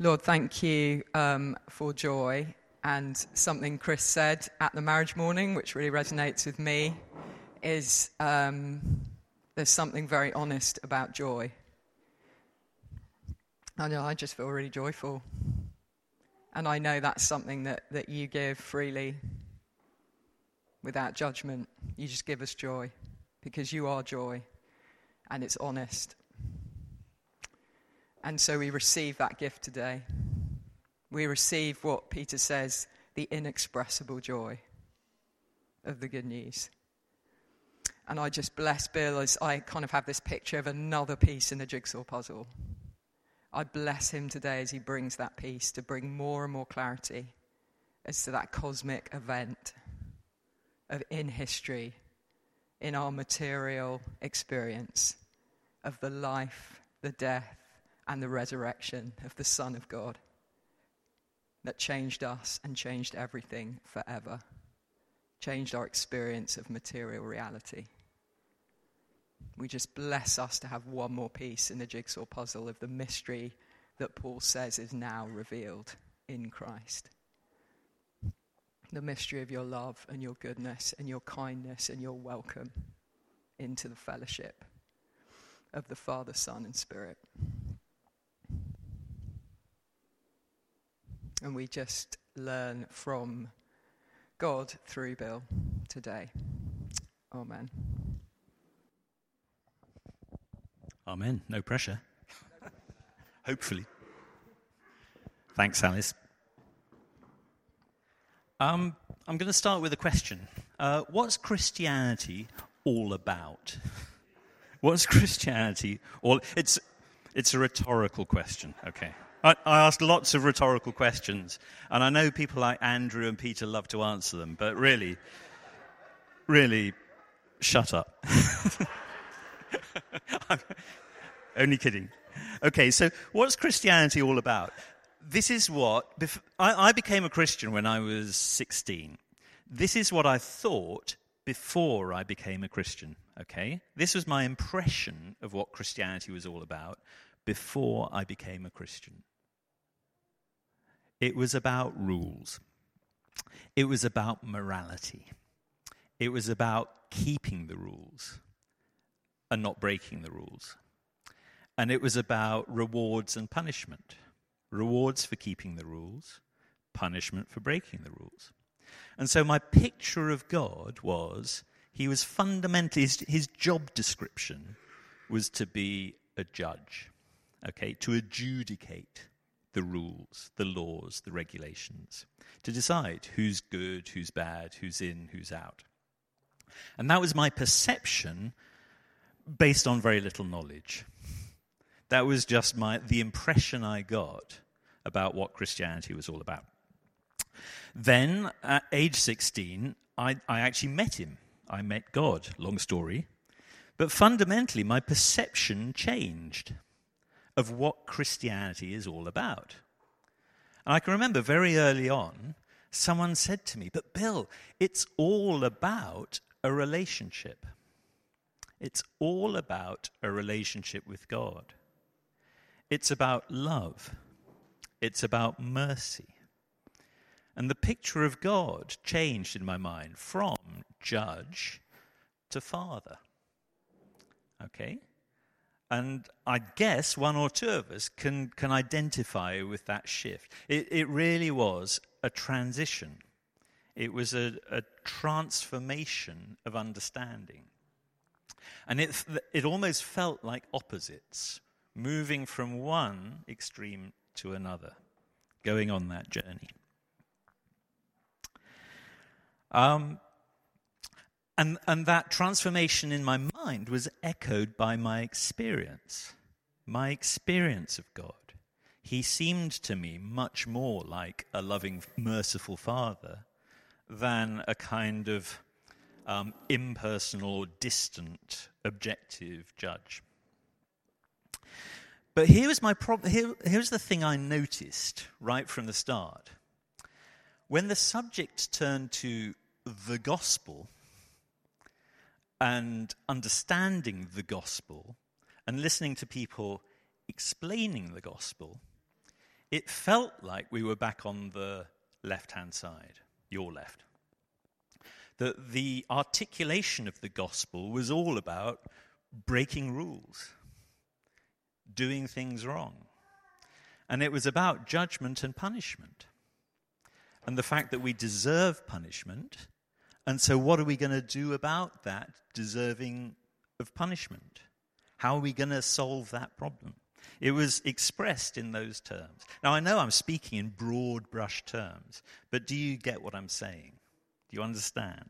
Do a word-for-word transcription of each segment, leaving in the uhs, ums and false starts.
Lord, thank you um, for joy. And something Chris said at the marriage morning, which really resonates with me, is um, there's something very honest about joy. I know, I just feel really joyful. And I know that's something that, that you give freely, without judgment. You just give us joy, because you are joy, and it's honest. And so we receive that gift today. We receive what Peter says, the inexpressible joy of the good news. And I just bless Bill as I kind of have this picture of another piece in the jigsaw puzzle. I bless him today as he brings that piece to bring more and more clarity as to that cosmic event of in history, in our material experience of the life, the death, and the resurrection of the Son of God that changed us and changed everything forever, changed our experience of material reality. We just bless us to have one more piece in the jigsaw puzzle of the mystery that Paul says is now revealed in Christ. The mystery of your love and your goodness and your kindness and your welcome into the fellowship of the Father, Son, and Spirit. And we just learn from God through Bill today. Amen. Amen. No pressure. Hopefully. Thanks, Alice. Um, I'm going to start with a question. Uh, what's Christianity all about? What's Christianity all... It's, it's a rhetorical question, okay. I, I ask lots of rhetorical questions, and I know people like Andrew and Peter love to answer them, but really, really, shut up. I'm only kidding. Okay, so what's Christianity all about? This is what... Bef- I, I became a Christian when I was sixteen. This is what I thought before I became a Christian, okay? This was my impression of what Christianity was all about before I became a Christian. It was about rules. It was about morality. It was about keeping the rules and not breaking the rules. And it was about rewards and punishment. Rewards for keeping the rules, punishment for breaking the rules. And so my picture of God was, he was fundamentally, his, his job description was to be a judge, okay, to adjudicate the rules, the laws, the regulations, to decide who's good, who's bad, who's in, who's out. And that was my perception based on very little knowledge. That was just my the impression I got about what Christianity was all about. Then, at age sixteen, I, I actually met him. I met God, long story. But fundamentally, my perception changed of what Christianity is all about. And I can remember very early on, someone said to me, but Bill, it's all about a relationship. It's all about a relationship with God. It's about love. It's about mercy. And the picture of God changed in my mind from judge to father. Okay? And I guess one or two of us can, can identify with that shift. It, it really was a transition. It was a, a transformation of understanding. And it, it almost felt like opposites, moving from one extreme to another, going on that journey. Um, and, and that transformation in my mind was echoed by my experience, my experience of God. He seemed to me much more like a loving, merciful father than a kind of um, impersonal or distant, objective judge. But here was my problem. Here, here's the thing I noticed right from the start. When the subject turned to the gospel and understanding the gospel and listening to people explaining the gospel, it felt like we were back on the left-hand side, your left. That the articulation of the gospel was all about breaking rules, doing things wrong. And it was about judgment and punishment. And the fact that we deserve punishment. And so what are we going to do about that deserving of punishment? How are we going to solve that problem? It was expressed in those terms. Now, I know I'm speaking in broad brush terms, but do you get what I'm saying? Do you understand?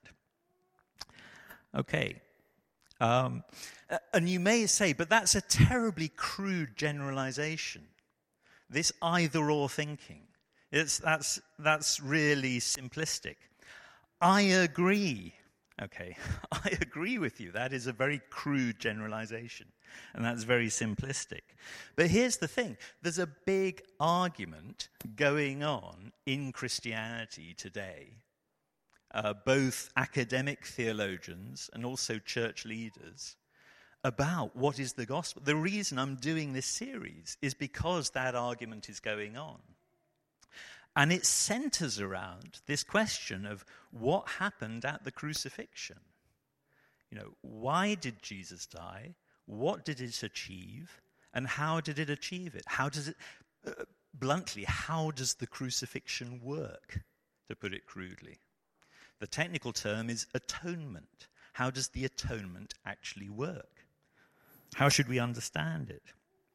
Okay. Um, and you may say, but that's a terribly crude generalization. This either-or thinking. It's, that's, that's really simplistic. I agree. Okay, I agree with you. That is a very crude generalization, and that's very simplistic. But here's the thing. There's a big argument going on in Christianity today. Uh, both academic theologians and also church leaders about what is the gospel. The reason I'm doing this series is because that argument is going on. And it centers around this question of what happened at the crucifixion. You know, why did Jesus die? What did it achieve? And how did it achieve it? How does it, uh, bluntly, how does the crucifixion work, to put it crudely? The technical term is atonement. How does the atonement actually work? How should we understand it?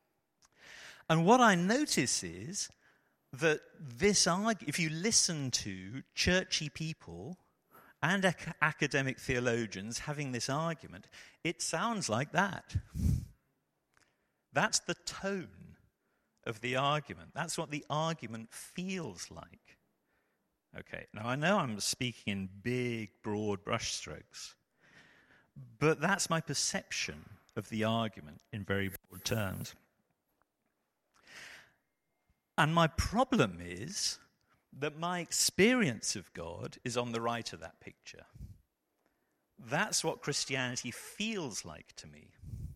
And what I notice is that this argument, if you listen to churchy people and ac- academic theologians having this argument, it sounds like that. That's the tone of the argument. That's what the argument feels like. Okay, now I know I'm speaking in big, broad brushstrokes, but that's my perception of the argument in very broad terms. And my problem is that my experience of God is on the right of that picture. That's what Christianity feels like to me.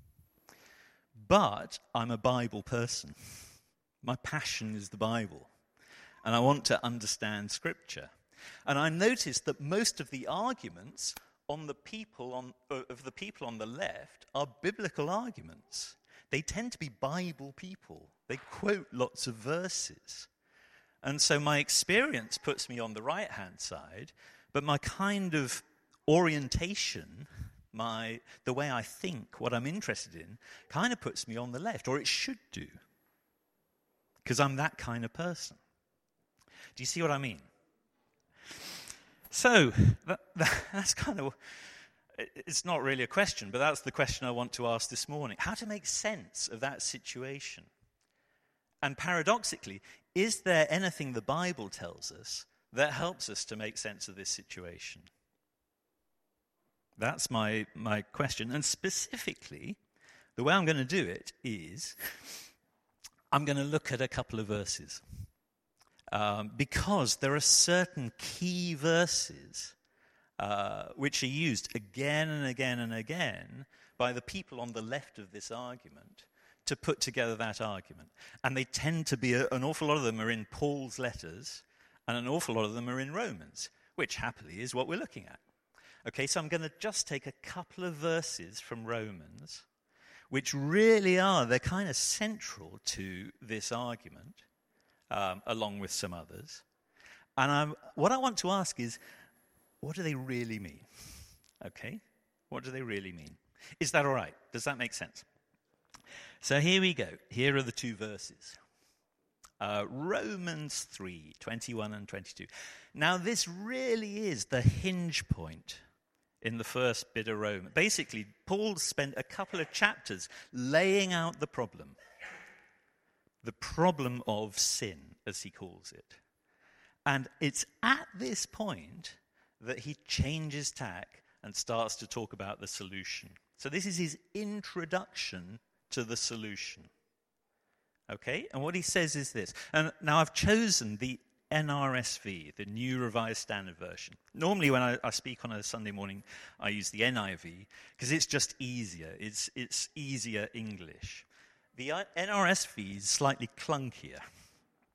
But I'm a Bible person. My passion is the Bible. And I want to understand Scripture. And I noticed that most of the arguments on the people on, of the people on the left are biblical arguments. They tend to be Bible people. They quote lots of verses. And so my experience puts me on the right-hand side, but my kind of orientation, my the way I think, what I'm interested in, kind of puts me on the left, or it should do, because I'm that kind of person. Do you see what I mean? So that, that, that's kind of, it's not really a question, but that's the question I want to ask this morning. How to make sense of that situation? And paradoxically, is there anything the Bible tells us that helps us to make sense of this situation? That's my, my question. And specifically, the way I'm going to do it is I'm going to look at a couple of verses. Um, because there are certain key verses uh, which are used again and again and again by the people on the left of this argument to put together that argument. And they tend to be, a, an awful lot of them are in Paul's letters, and an awful lot of them are in Romans, which happily is what we're looking at. Okay, so I'm going to just take a couple of verses from Romans, which really are, they're kind of central to this argument. Um, along with some others. And I'm, what I want to ask is, what do they really mean? Okay? What do they really mean? Is that all right? Does that make sense? So here we go. Here are the two verses. Uh, Romans three, twenty-one and twenty-two. Now this really is the hinge point in the first bit of Romans. Basically, Paul spent a couple of chapters laying out the problem. The problem of sin, as he calls it. And it's at this point that he changes tack and starts to talk about the solution. So this is his introduction to the solution. Okay? And what he says is this. And now I've chosen the N R S V, the New Revised Standard Version. Normally when I, I speak on a Sunday morning, I use the N I V because it's just easier. It's, it's easier English. The N R S V is slightly clunkier.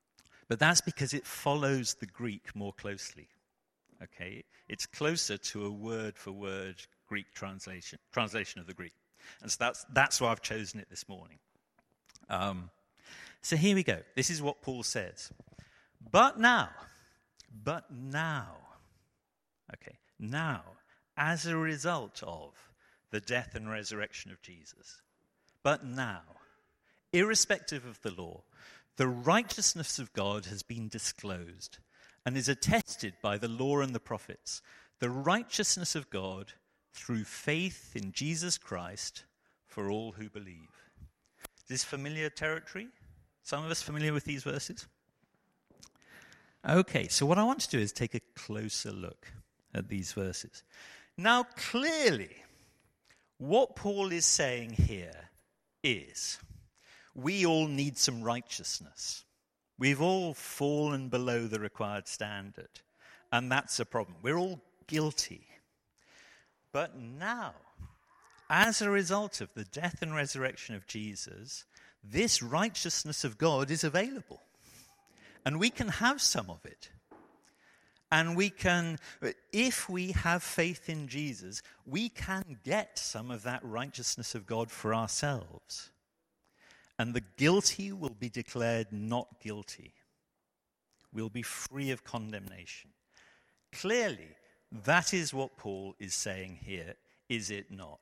But that's because it follows the Greek more closely. Okay? It's closer to a word-for-word Greek translation, translation of the Greek. And so that's, that's why I've chosen it this morning. Um, so here we go. This is what Paul says. But now, but now, okay, now, as a result of the death and resurrection of Jesus, but now, irrespective of the law, the righteousness of God has been disclosed and is attested by the law and the prophets, the righteousness of God through faith in Jesus Christ for all who believe. Is this familiar territory? Some of us familiar with these verses? Okay, so what I want to do is take a closer look at these verses. Now, clearly, what Paul is saying here is we all need some righteousness. We've all fallen below the required standard, and that's a problem. We're all guilty. But now, as a result of the death and resurrection of Jesus, this righteousness of God is available. And we can have some of it. And we can, if we have faith in Jesus, we can get some of that righteousness of God for ourselves. And the guilty will be declared not guilty. We'll be free of condemnation. Clearly, that is what Paul is saying here, is it not?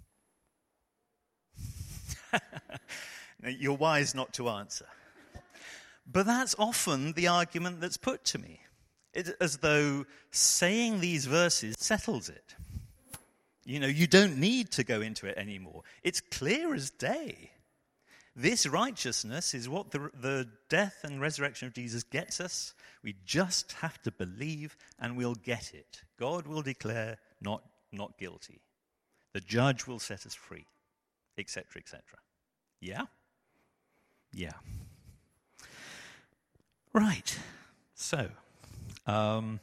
Now, you're wise not to answer. But that's often the argument that's put to me. It's as though saying these verses settles it. You know, you don't need to go into it anymore. It's clear as day. This righteousness is what the, the death and resurrection of Jesus gets us. We just have to believe and we'll get it. God will declare not, not guilty. The judge will set us free, et cetera, et cetera. Yeah? Yeah. Right. So, um,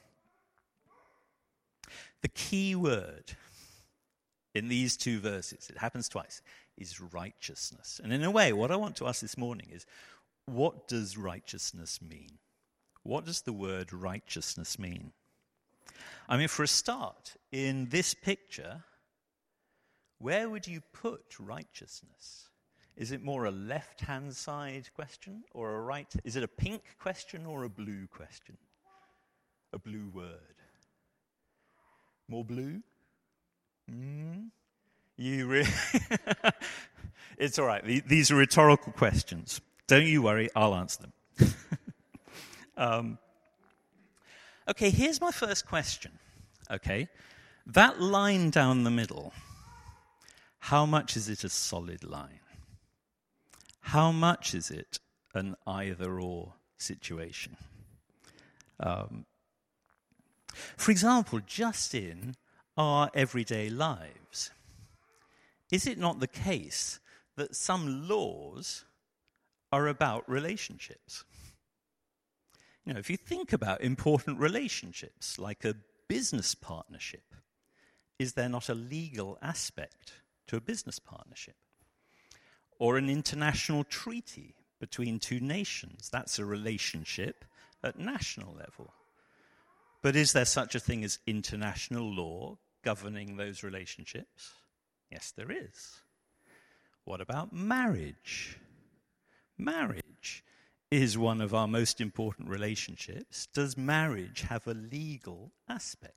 the key word in these two verses, it happens twice, is righteousness. And in a way, what I want to ask this morning is, what does righteousness mean? What does the word righteousness mean? I mean, for a start, in this picture, where would you put righteousness? Is it more a left-hand side question or a right? Is it a pink question or a blue question? A blue word. More blue? Mm. You really? It's all right. These are rhetorical questions. Don't you worry. I'll answer them. um, okay, here's my first question. Okay, that line down the middle, how much is it a solid line? How much is it an either-or situation? Um, for example, just in our everyday lives, is it not the case that some laws are about relationships? You know, if you think about important relationships, like a business partnership, is there not a legal aspect to a business partnership? Or an international treaty between two nations, that's a relationship at national level. But is there such a thing as international law governing those relationships? Yes, there is. What about marriage? Marriage is one of our most important relationships. Does marriage have a legal aspect?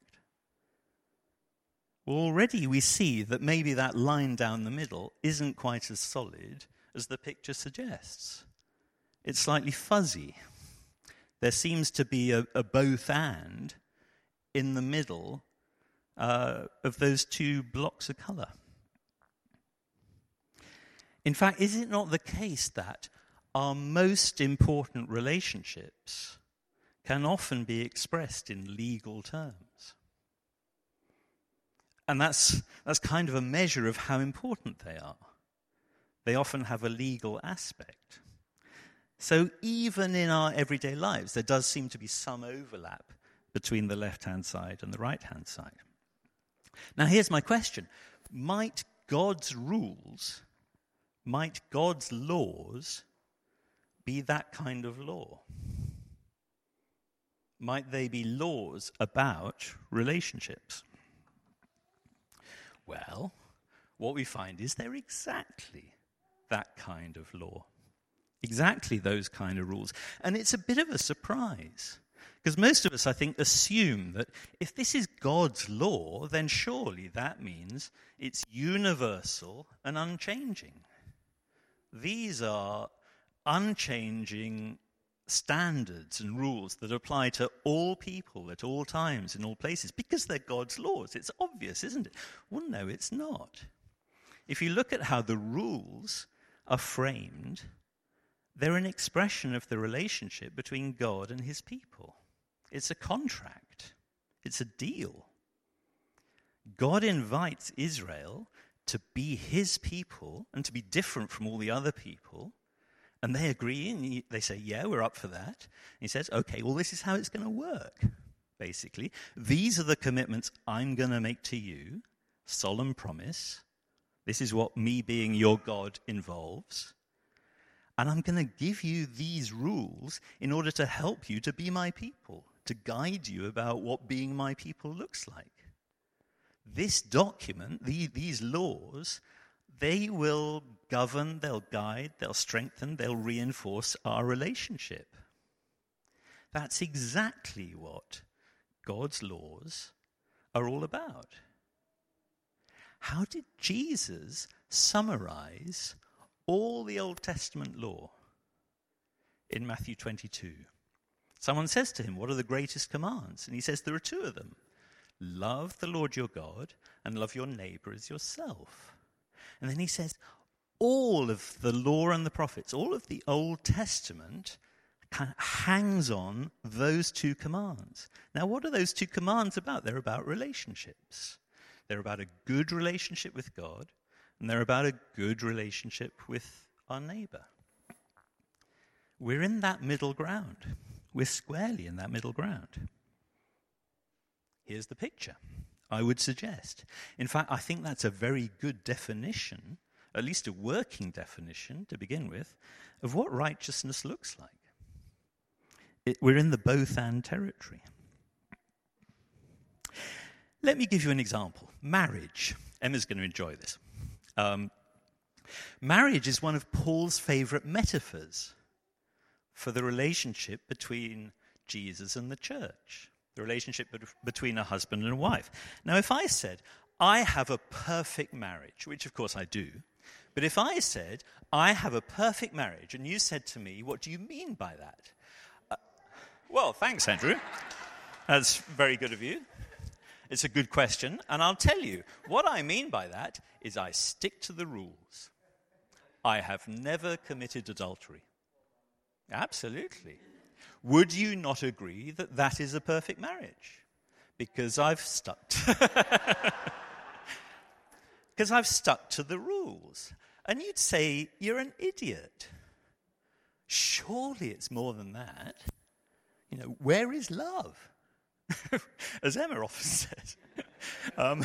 Well, already we see that maybe that line down the middle isn't quite as solid as the picture suggests. It's slightly fuzzy. There seems to be a, a both and in the middle uh, of those two blocks of colour. In fact, is it not the case that our most important relationships can often be expressed in legal terms? And that's, that's kind of a measure of how important they are. They often have a legal aspect. So even in our everyday lives, there does seem to be some overlap between the left-hand side and the right-hand side. Now here's my question. Might God's rules, might God's laws be that kind of law? might they be laws about relationships? Well, what we find is they're exactly that kind of law. Exactly those kind of rules. And it's a bit of a surprise. Because most of us, I think, assume that if this is God's law, then surely that means it's universal and unchanging. These are unchanging standards and rules that apply to all people at all times in all places because they're God's laws. It's obvious, isn't it? Well, no, it's not. If you look at how the rules are framed, they're an expression of the relationship between God and his people. It's a contract. It's a deal. God invites Israel to be his people and to be different from all the other people. And they agree, and they say, yeah, we're up for that. And he says, okay, well, this is how it's going to work, basically. These are the commitments I'm going to make to you, solemn promise. This is what me being your God involves. And I'm going to give you these rules in order to help you to be my people, to guide you about what being my people looks like. This document, the, these laws, they will govern, they'll guide, they'll strengthen, they'll reinforce our relationship. That's exactly what God's laws are all about. How did Jesus summarize all the Old Testament law in Matthew twenty-two? Someone says to him, what are the greatest commands? And he says, there are two of them. Love the Lord your God and love your neighbor as yourself. And then he says, all of the law and the prophets, all of the Old Testament kind of hangs on those two commands. Now, what are those two commands about? They're about relationships. They're about a good relationship with God, and they're about a good relationship with our neighbor. We're in that middle ground. We're squarely in that middle ground. Here's the picture, I would suggest. In fact, I think that's a very good definition, at least a working definition to begin with, of what righteousness looks like. It, we're in the both-and territory. Let me give you an example. Marriage. Emma's going to enjoy this. Um, marriage is one of Paul's favorite metaphors for the relationship between Jesus and the church, the relationship be- between a husband and a wife. Now, if I said, I have a perfect marriage, which of course I do, but if I said, I have a perfect marriage, and you said to me, what do you mean by that? Uh, well, thanks, Andrew. That's very good of you. It's a good question, and I'll tell you, what I mean by that is I stick to the rules. I have never committed adultery. Absolutely. Would you not agree that that is a perfect marriage? Because I've stuck to because I've stuck to the rules. And you'd say, you're an idiot. Surely it's more than that. You know, where is love? As Emma often says. um,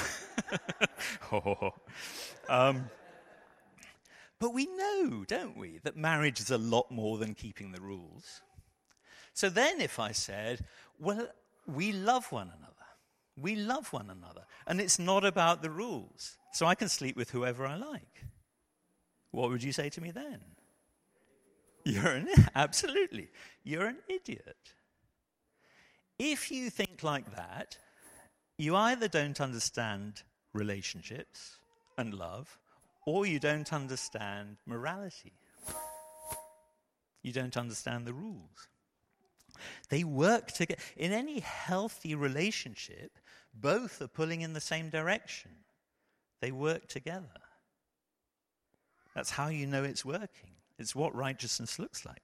um, but we know, don't we, that marriage is a lot more than keeping the rules. So then if I said, well, we love one another. We love one another. And it's not about the rules. So I can sleep with whoever I like. What would you say to me then? You're an, absolutely. You're an idiot. If you think like that, you either don't understand relationships and love, or you don't understand morality. You don't understand the rules. They work together. In any healthy relationship, both are pulling in the same direction. They work together. That's how you know it's working. It's what righteousness looks like.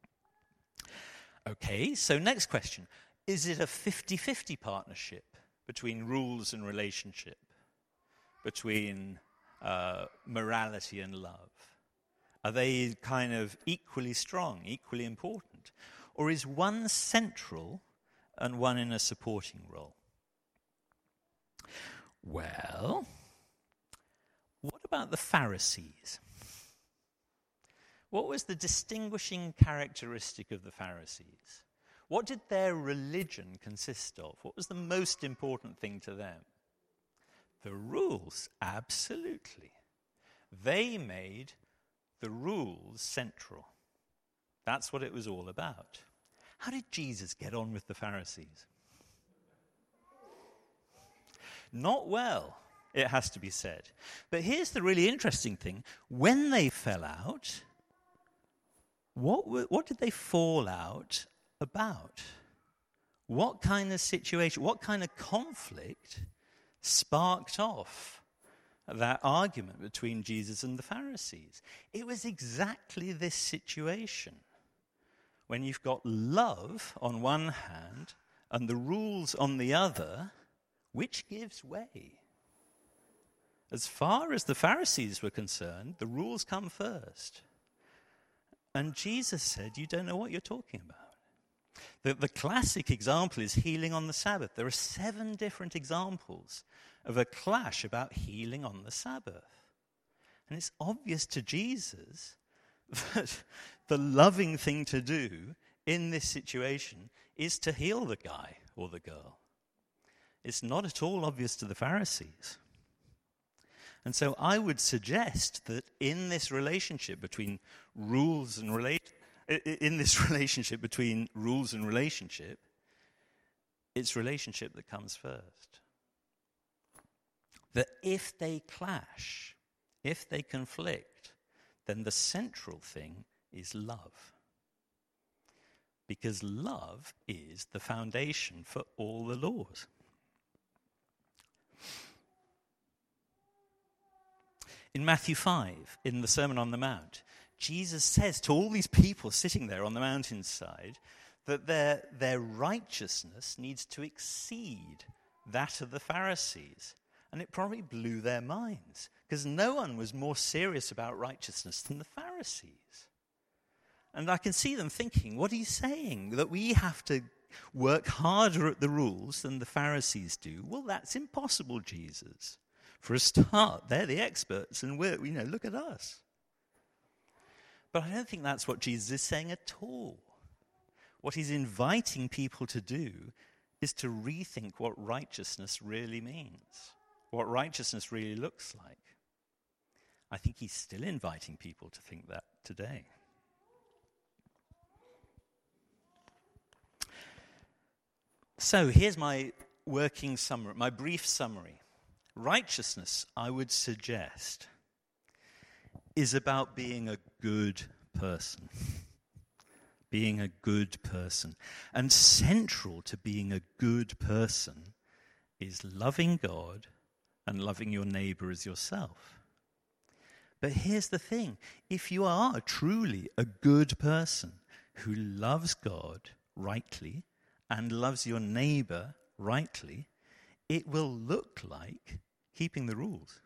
Okay, so next question. Is it a fifty-fifty partnership between rules and relationship, between uh, morality and love? Are they kind of equally strong, equally important? Or is one central and one in a supporting role? Well, what about the Pharisees? What was the distinguishing characteristic of the Pharisees? What did their religion consist of? What was the most important thing to them? The rules, absolutely. They made the rules central. That's what it was all about. How did Jesus get on with the Pharisees? Not well, it has to be said. But here's the really interesting thing. When they fell out, what, were, what did they fall out about? What kind of situation, what kind of conflict sparked off that argument between Jesus and the Pharisees? It was exactly this situation. When you've got love on one hand and the rules on the other, which gives way? As far as the Pharisees were concerned, the rules come first. And Jesus said, you don't know what you're talking about. The, the classic example is healing on the Sabbath. There are seven different examples of a clash about healing on the Sabbath. And it's obvious to Jesus that the loving thing to do in this situation is to heal the guy or the girl. It's not at all obvious to the Pharisees. And so I would suggest that in this relationship between rules and relate in this relationship between rules and relationship, it's relationship that comes first. That if they clash, if they conflict, then the central thing is love. Because love is the foundation for all the laws. In Matthew five, in the Sermon on the Mount, Jesus says to all these people sitting there on the mountainside that their, their righteousness needs to exceed that of the Pharisees. And it probably blew their minds, because no one was more serious about righteousness than the Pharisees. And I can see them thinking, what are you saying? That we have to work harder at the rules than the Pharisees do? Well, that's impossible, Jesus. For a start, they're the experts, and we're, you know, look at us. But I don't think that's what Jesus is saying at all. What he's inviting people to do is to rethink what righteousness really means, what righteousness really looks like. I think he's still inviting people to think that today. So here's my working summary, my brief summary. Righteousness, I would suggest, is about being a good person. Being a good person. And central to being a good person is loving God and loving your neighbor as yourself. But here's the thing. If you are truly a good person who loves God rightly and loves your neighbor rightly, it will look like keeping the rules.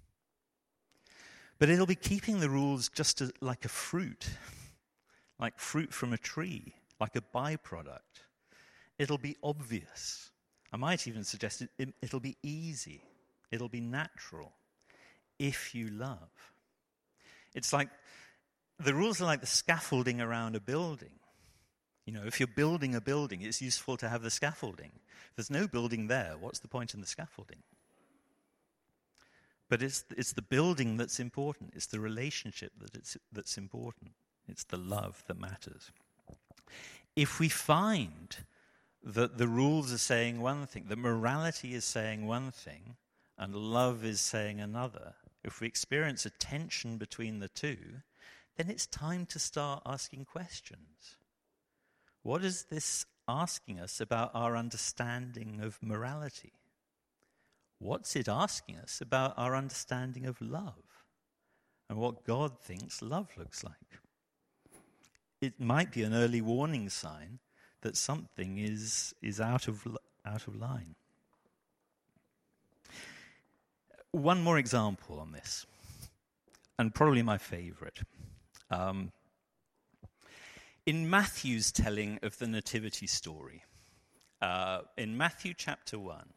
But it'll be keeping the rules just as, like a fruit, like fruit from a tree, like a byproduct. It'll be obvious. I might even suggest it, it, it'll be easy. It'll be natural if you love. It's like, the rules are like the scaffolding around a building. You know, if you're building a building, it's useful to have the scaffolding. If there's no building there, what's the point in the scaffolding? But it's it's the building that's important. It's the relationship that it's, that's important. It's the love that matters. If we find that the rules are saying one thing, that morality is saying one thing, and love is saying another, if we experience a tension between the two, then it's time to start asking questions. What is this asking us about our understanding of morality? What's it asking us about our understanding of love and what God thinks love looks like? It might be an early warning sign that something is is out of out of line. One more example on this, and probably my favorite. Um, in Matthew's telling of the nativity story, uh, in Matthew chapter one,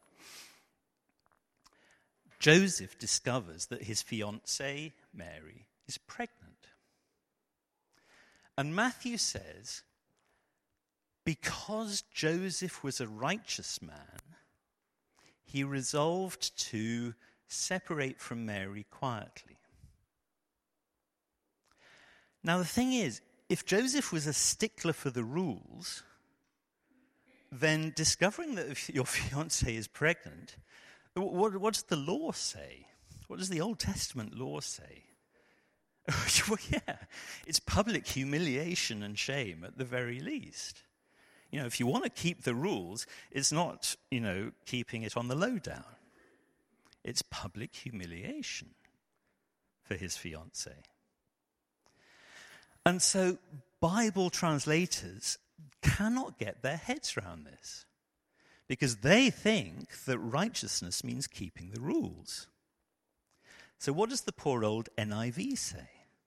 Joseph discovers that his fiancée, Mary, is pregnant. And Matthew says, because Joseph was a righteous man, he resolved to separate from Mary quietly. Now, the thing is, if Joseph was a stickler for the rules, then discovering that your fiancée is pregnant, what, what does the law say? What does the Old Testament law say? Well, yeah, it's public humiliation and shame at the very least. You know, if you want to keep the rules, it's not, you know, keeping it on the lowdown. It's public humiliation for his fiancée. And so Bible translators cannot get their heads around this because they think that righteousness means keeping the rules. So what does the poor old N I V say?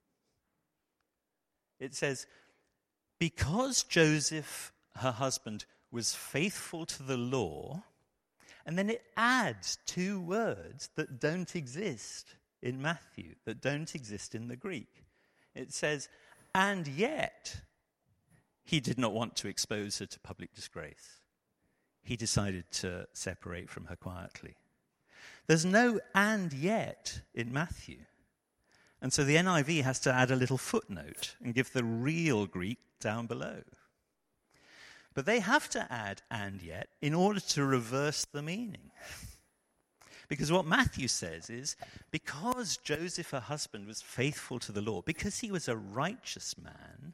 It says, because Joseph, her husband, was faithful to the law, and then it adds two words that don't exist in Matthew, that don't exist in the Greek. It says, and yet he did not want to expose her to public disgrace. He decided to separate from her quietly. There's no and yet in Matthew. And so the N I V has to add a little footnote and give the real Greek down below. But they have to add and yet in order to reverse the meaning. Because what Matthew says is, because Joseph, her husband, was faithful to the law, because he was a righteous man,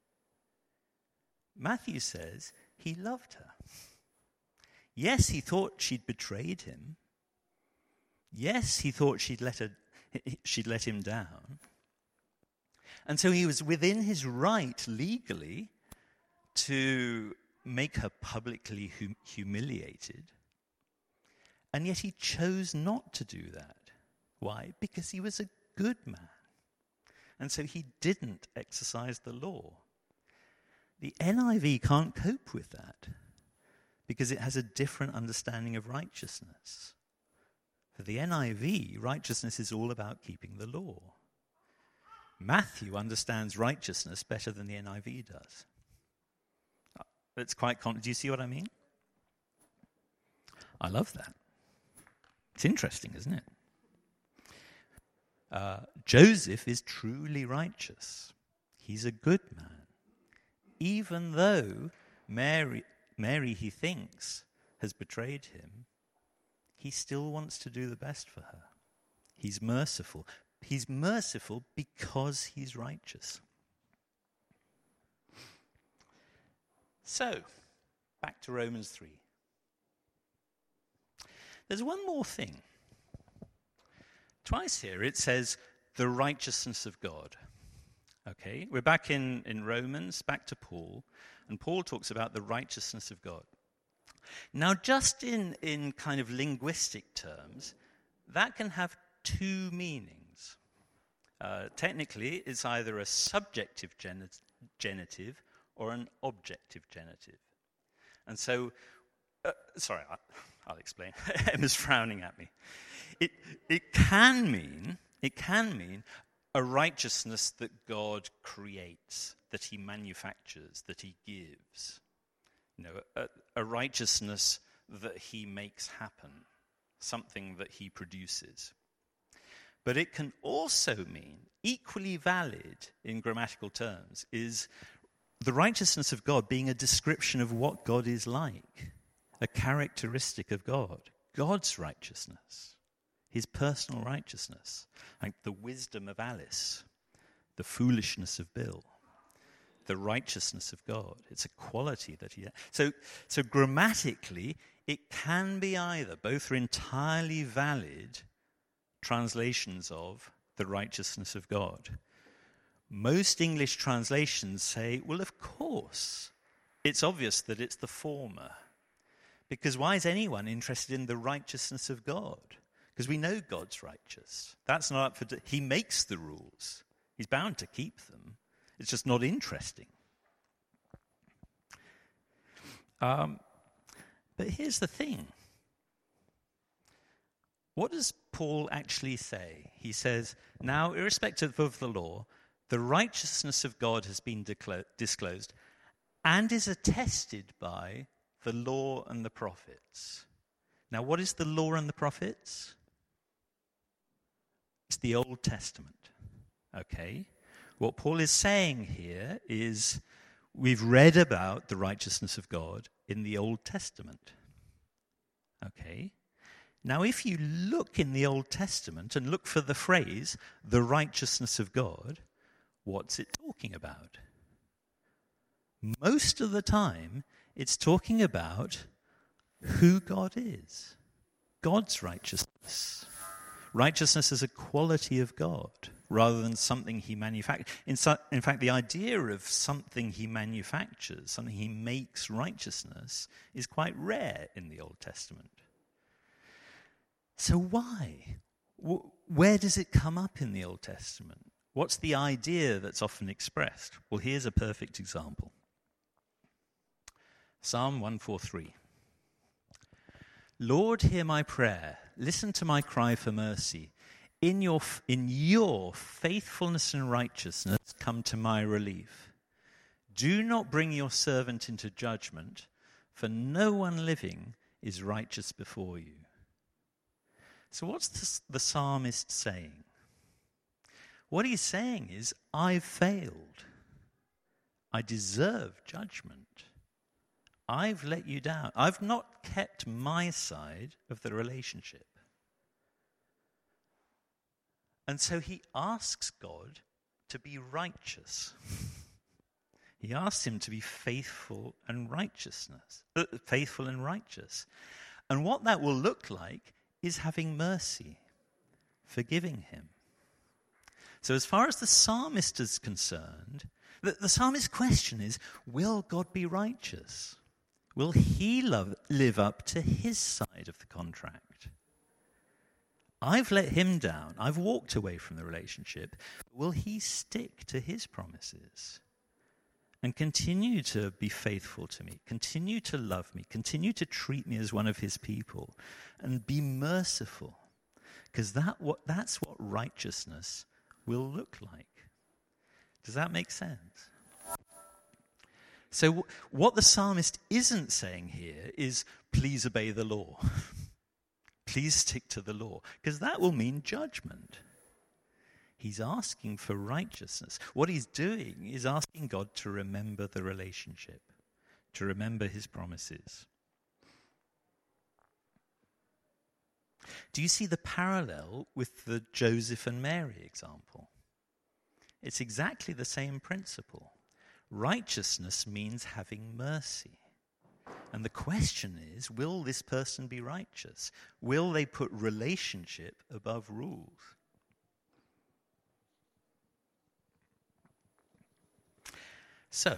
Matthew says he loved her. Yes, he thought she'd betrayed him. Yes, he thought she'd let her, she'd let him down. And so he was within his right legally to make her publicly hum- humiliated. And yet he chose not to do that. Why? Because he was a good man. And so he didn't exercise the law. The N I V can't cope with that because it has a different understanding of righteousness. For the N I V, righteousness is all about keeping the law. Matthew understands righteousness better than the N I V does. It's quite con- Do you see what I mean? I love that. It's interesting, isn't it? Uh, Joseph is truly righteous. He's a good man. Even though Mary, Mary, he thinks, has betrayed him, he still wants to do the best for her. He's merciful. He's merciful because he's righteous. So, back to Romans three. There's one more thing. Twice here it says, the righteousness of God. Okay, we're back in, in Romans, back to Paul, and Paul talks about the righteousness of God. Now, just in, in kind of linguistic terms, that can have two meanings. Uh, technically, it's either a subjective genit- genitive or an objective genitive. And so, uh, sorry, I, I'll explain. Emma's frowning at me. It it can mean it can mean a righteousness that God creates, that he manufactures, that he gives. You know, a, a righteousness that he makes happen, something that he produces. But it can also mean, equally valid in grammatical terms, is the righteousness of God being a description of what God is like, a characteristic of God, God's righteousness, his personal righteousness, like the wisdom of Alice, the foolishness of Bill, the righteousness of God. It's a quality that he... So, so grammatically, it can be either. Both are entirely valid translations of the righteousness of God. Most English translations say, well, of course, it's obvious that it's the former. Because why is anyone interested in the righteousness of God? Because we know God's righteous. That's not up for... De- he makes the rules. He's bound to keep them. It's just not interesting. Um, but here's the thing. What does Paul actually say? He says, now, irrespective of the law, the righteousness of God has been declo- disclosed, and is attested by the law and the prophets. Now, what is the law and the prophets? It's the Old Testament. Okay? What Paul is saying here is we've read about the righteousness of God in the Old Testament. Okay? Now, if you look in the Old Testament and look for the phrase, the righteousness of God, what's it talking about? Most of the time, it's talking about who God is. God's righteousness. Righteousness is a quality of God rather than something he manufactures. In, su- in fact, the idea of something he manufactures, something he makes righteousness, is quite rare in the Old Testament. So why? W- where does it come up in the Old Testament? What's the idea that's often expressed? Well, here's a perfect example. Psalm one forty-three. Lord, hear my prayer. Listen to my cry for mercy. In your, in your faithfulness and righteousness, come to my relief. Do not bring your servant into judgment, for no one living is righteous before you. So what's the, the psalmist saying? What he's saying is, I've failed. I deserve judgment. I've let you down. I've not kept my side of the relationship. And so he asks God to be righteous. He asks him to be faithful and righteousness, uh, faithful and righteous. And what that will look like is having mercy, forgiving him. So as far as the psalmist is concerned, the, the psalmist's question is, will God be righteous? Will he love, live up to his side of the contract? I've let him down. I've walked away from the relationship. Will he stick to his promises and continue to be faithful to me, continue to love me, continue to treat me as one of his people, and be merciful? Because that, what, that's what righteousness will look like. Does that make sense? So w- what the psalmist isn't saying here is, please obey the law. Please stick to the law, because that will mean judgment. He's asking for righteousness. What he's doing is asking God to remember the relationship, to remember his promises. Do you see the parallel with the Joseph and Mary example? It's exactly the same principle. Righteousness means having mercy. And the question is, will this person be righteous? Will they put relationship above rules? So,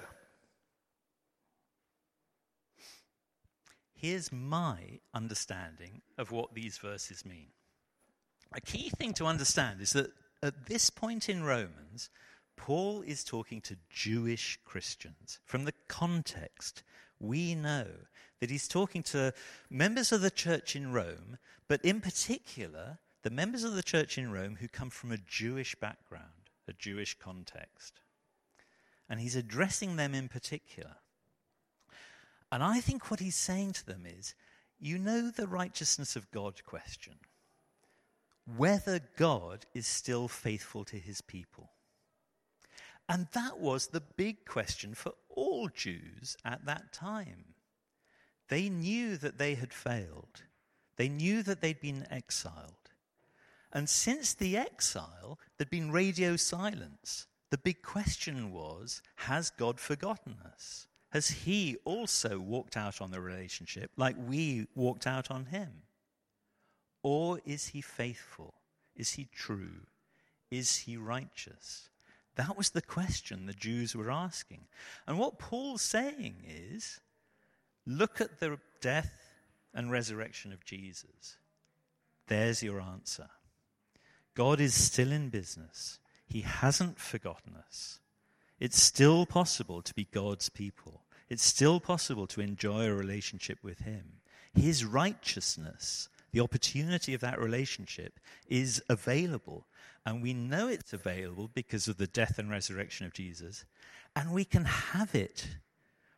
here's my understanding of what these verses mean. A key thing to understand is that at this point in Romans, Paul is talking to Jewish Christians. From the context, we know that he's talking to members of the church in Rome, but in particular, the members of the church in Rome who come from a Jewish background, a Jewish context. And he's addressing them in particular. And I think what he's saying to them is, you know the righteousness of God question. Whether God is still faithful to his people. And that was the big question for all Jews at that time. They knew that they had failed. They knew that they'd been exiled. And since the exile, there'd been radio silence. The big question was, has God forgotten us? Has he also walked out on the relationship like we walked out on him? Or is he faithful? Is he true? Is he righteous? That was the question the Jews were asking. And what Paul's saying is, look at the death and resurrection of Jesus. There's your answer. God is still in business. He hasn't forgotten us. It's still possible to be God's people. It's still possible to enjoy a relationship with him. His righteousness, the opportunity of that relationship, is available. And we know it's available because of the death and resurrection of Jesus. And we can have it.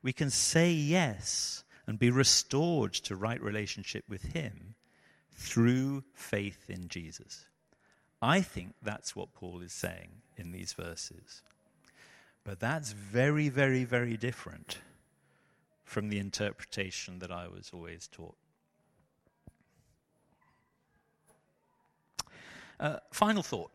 We can say yes and be restored to right relationship with him through faith in Jesus. I think that's what Paul is saying in these verses. But that's very, very, very different from the interpretation that I was always taught. Uh, final thought.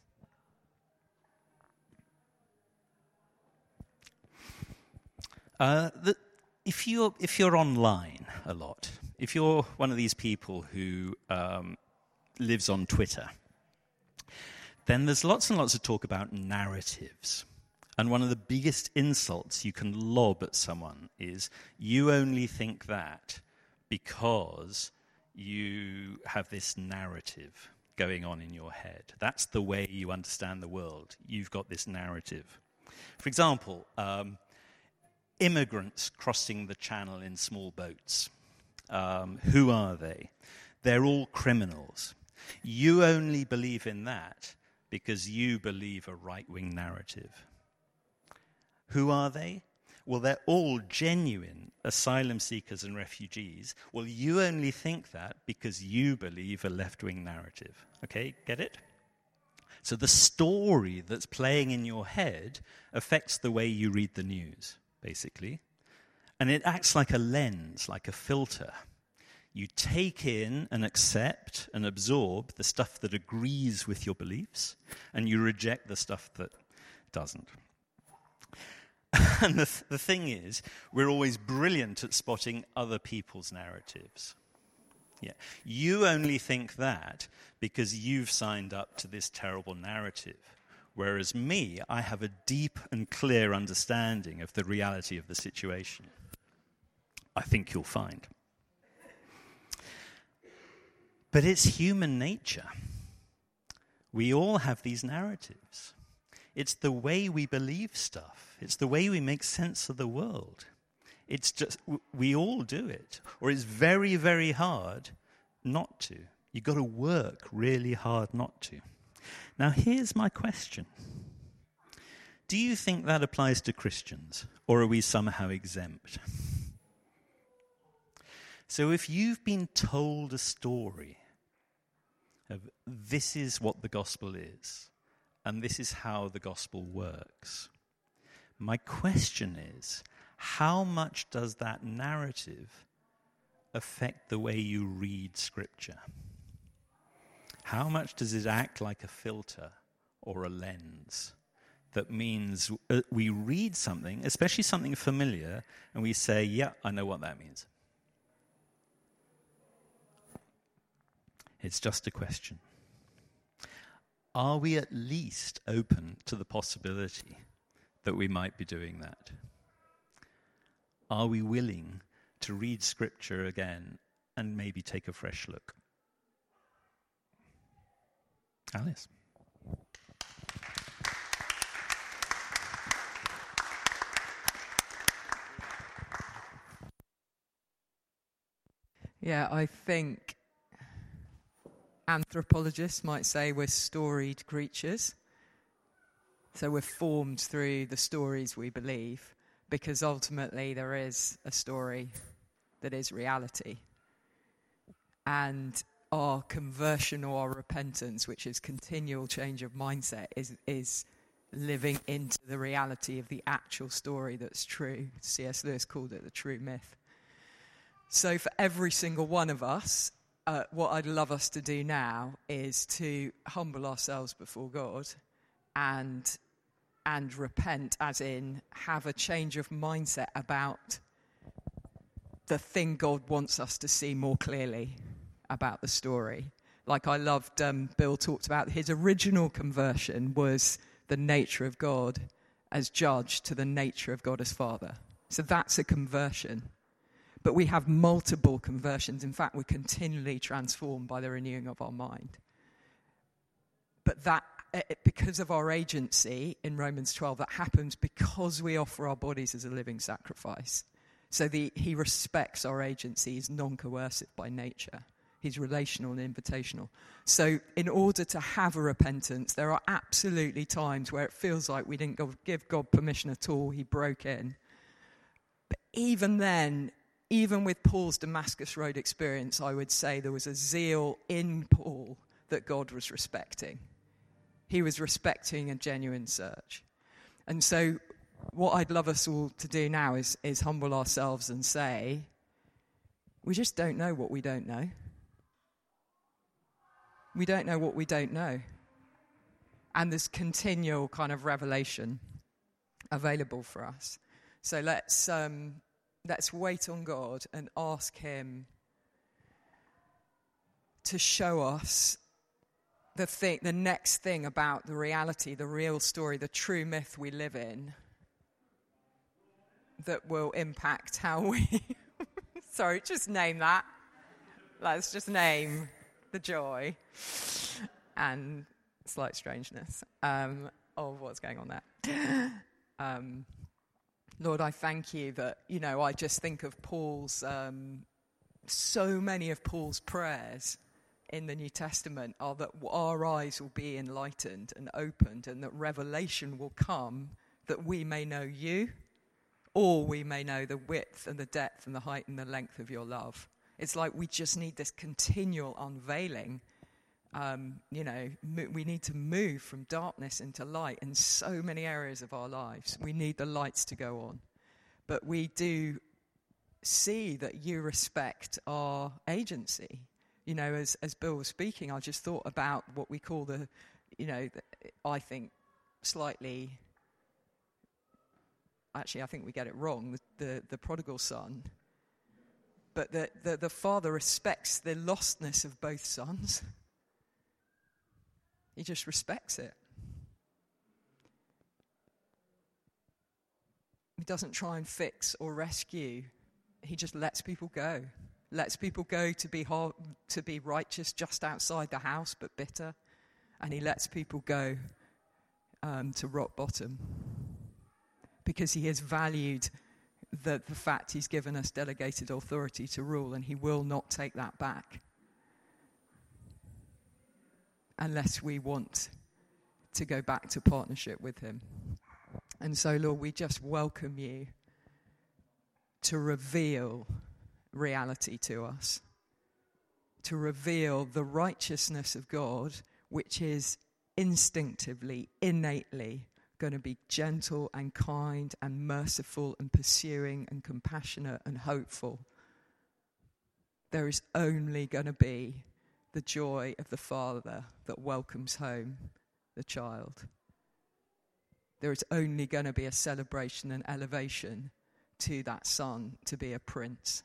Uh, the, if you're if you're online a lot, if you're one of these people who um, lives on Twitter, then there's lots and lots of talk about narratives. And one of the biggest insults you can lob at someone is, you only think that because you have this narrative going on in your head. That's the way you understand the world. You've got this narrative. For example, um, immigrants crossing the channel in small boats. Um, who are they? They're all criminals. You only believe in that because you believe a right-wing narrative. Who are they? Well, they're all genuine asylum seekers and refugees. Well, you only think that because you believe a left-wing narrative. Okay, get it? So the story that's playing in your head affects the way you read the news, basically. And it acts like a lens, like a filter. You take in and accept and absorb the stuff that agrees with your beliefs, and you reject the stuff that doesn't. And the, th- the thing is, we're always brilliant at spotting other people's narratives. Yeah, you only think that because you've signed up to this terrible narrative. Whereas me, I have a deep and clear understanding of the reality of the situation. I think you'll find. But it's human nature. We all have these narratives. It's the way we believe stuff. It's the way we make sense of the world. It's just, we all do it. Or it's very, very hard not to. You've got to work really hard not to. Now, here's my question. Do you think that applies to Christians, or are we somehow exempt? So if you've been told a story of this is what the gospel is, and this is how the gospel works, my question is, how much does that narrative affect the way you read Scripture? How much does it act like a filter or a lens that means we read something, especially something familiar, and we say, yeah, I know what that means? It's just a question. Are we at least open to the possibility that we might be doing that? Are we willing to read Scripture again and maybe take a fresh look? Alice. Yeah, I think anthropologists might say we're storied creatures. So we're formed through the stories we believe, because ultimately there is a story that is reality. And our conversion or our repentance, which is continual change of mindset, is is living into the reality of the actual story that's true. C S Lewis called it the true myth. So for every single one of us, uh, what I'd love us to do now is to humble ourselves before God and and repent, as in have a change of mindset about the thing God wants us to see more clearly about the story. Like I loved, um, Bill talked about his original conversion was the nature of God as judge to the nature of God as Father. So that's a conversion. But we have multiple conversions. In fact, we're continually transformed by the renewing of our mind. But that, because of our agency in Romans twelve, that happens because we offer our bodies as a living sacrifice. So the, he respects our agency. He's non-coercive by nature. He's relational and invitational. So in order to have a repentance, there are absolutely times where it feels like we didn't go, give God permission at all. He broke in. But even then, even with Paul's Damascus Road experience, I would say there was a zeal in Paul that God was respecting. He was respecting a genuine search. And so what I'd love us all to do now is, is humble ourselves and say, we just don't know what we don't know. We don't know what we don't know. And there's continual kind of revelation available for us. So let's um, let's wait on God and ask him to show us the thing, the next thing about the reality, the real story, the true myth we live in that will impact how we... Sorry, just name that. Let's just name the joy and slight strangeness um, of what's going on there. Um, Lord, I thank you that, you know, I just think of Paul's, um, so many of Paul's prayers in the New Testament are that our eyes will be enlightened and opened and that revelation will come that we may know you, or we may know the width and the depth and the height and the length of your love. It's like we just need this continual unveiling. Um, you know, mo- we need to move from darkness into light in so many areas of our lives. We need the lights to go on. But we do see that you respect our agency. You know, as, as Bill was speaking, I just thought about what we call the, you know, the, I think slightly... Actually, I think we get it wrong, the, the, the prodigal son. But the, the, the father respects the lostness of both sons. He just respects it. He doesn't try and fix or rescue. He just lets people go. Lets people go to be hard, to be righteous just outside the house, but bitter. And he lets people go um, to rock bottom. Because he has valued the, the fact he's given us delegated authority to rule, and he will not take that back unless we want to go back to partnership with him. And so, Lord, we just welcome you to reveal reality to us, to reveal the righteousness of God, which is instinctively, innately going to be gentle and kind and merciful and pursuing and compassionate and hopeful. There is only going to be the joy of the father that welcomes home the child. There is only going to be a celebration and elevation to that son to be a prince.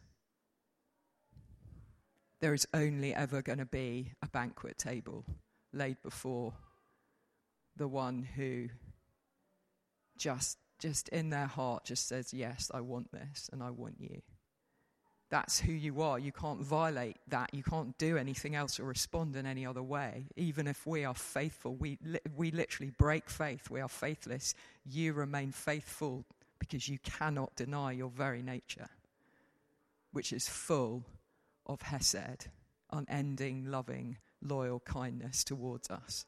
There is only ever going to be a banquet table laid before the one who just just in their heart just says, yes, I want this and I want you. That's who you are. You can't violate that. You can't do anything else or respond in any other way. Even if we are faithful, we li- we literally break faith. We are faithless. You remain faithful because you cannot deny your very nature, which is full of hesed, unending, loving, loyal kindness towards us.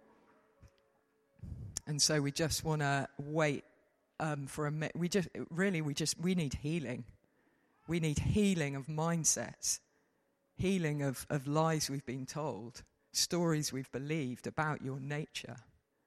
And so we just want to wait um, for a minute. We just really, we just we need healing. We need healing of mindsets, healing of, of lies we've been told, stories we've believed about your nature.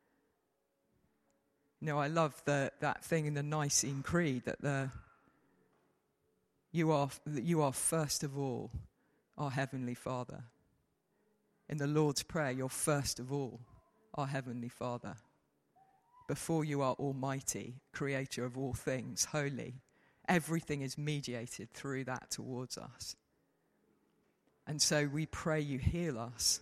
You know, I love the, that thing in the Nicene Creed that the you are that you are first of all our Heavenly Father. In the Lord's Prayer, you're first of all our Heavenly Father. Before you are Almighty, Creator of all things, holy. Everything is mediated through that towards us. And so we pray you heal us.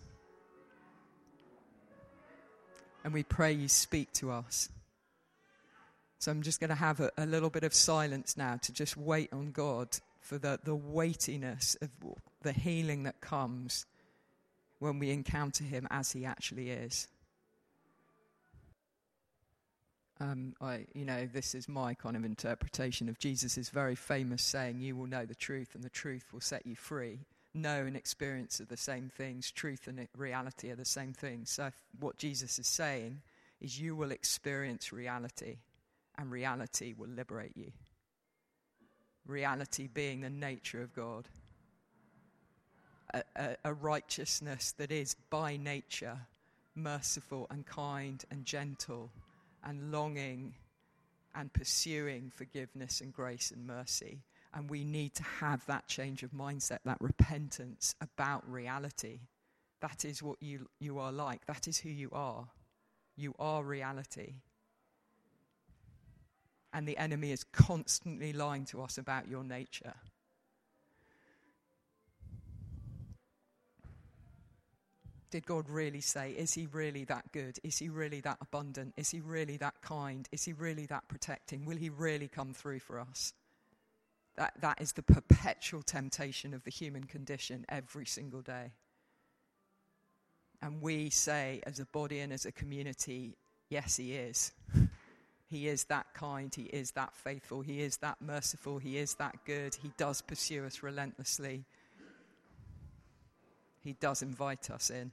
And we pray you speak to us. So I'm just going to have a, a little bit of silence now to just wait on God for the, the weightiness of the healing that comes when we encounter him as he actually is. Um, I, you know, this is my kind of interpretation of Jesus' very famous saying, you will know the truth and the truth will set you free. Know and experience are the same things. Truth and reality are the same things. So what Jesus is saying is you will experience reality and reality will liberate you. reality being the nature of God. A, a, a righteousness that is by nature merciful and kind and gentle and longing and pursuing forgiveness and grace and mercy. And we need to have that change of mindset, that repentance about reality. That is what you, you are like. That is who you are. You are reality. And the enemy is constantly lying to us about your nature. Did God really say, is he really that good? Is he really that abundant? Is he really that kind? Is he really that protecting? Will he really come through for us? That, that is the perpetual temptation of the human condition every single day. And we say as a body and as a community, yes, he is. He is that kind. He is that faithful. He is that merciful. He is that good. He does pursue us relentlessly. He does invite us in.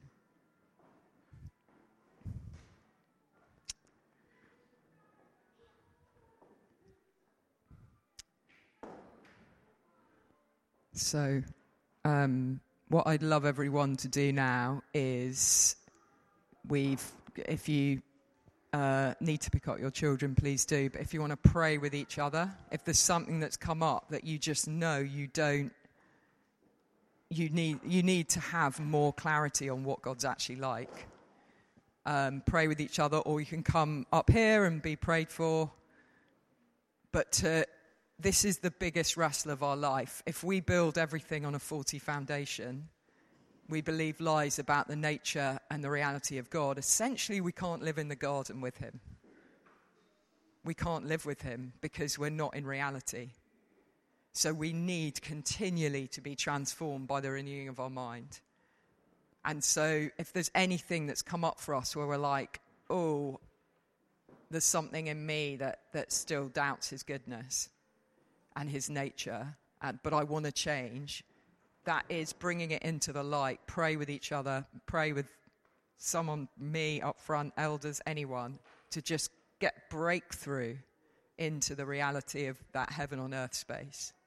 So, um, what I'd love everyone to do now is, we've, if you uh, need to pick up your children, please do. But if you want to pray with each other, if there's something that's come up that you just know you don't, you need you need to have more clarity on what God's actually like. Um, pray with each other, or you can come up here and be prayed for. But to This is the biggest wrestle of our life. If we build everything on a faulty foundation, we believe lies about the nature and the reality of God, essentially we can't live in the garden with him. We can't live with him because we're not in reality. So we need continually to be transformed by the renewing of our mind. And so if there's anything that's come up for us where we're like, oh, there's something in me that, that still doubts his goodness and his nature, and, but I want to change, that is bringing it into the light. Pray with each other, pray with someone, me up front, elders, anyone, to just get breakthrough into the reality of that heaven on earth space.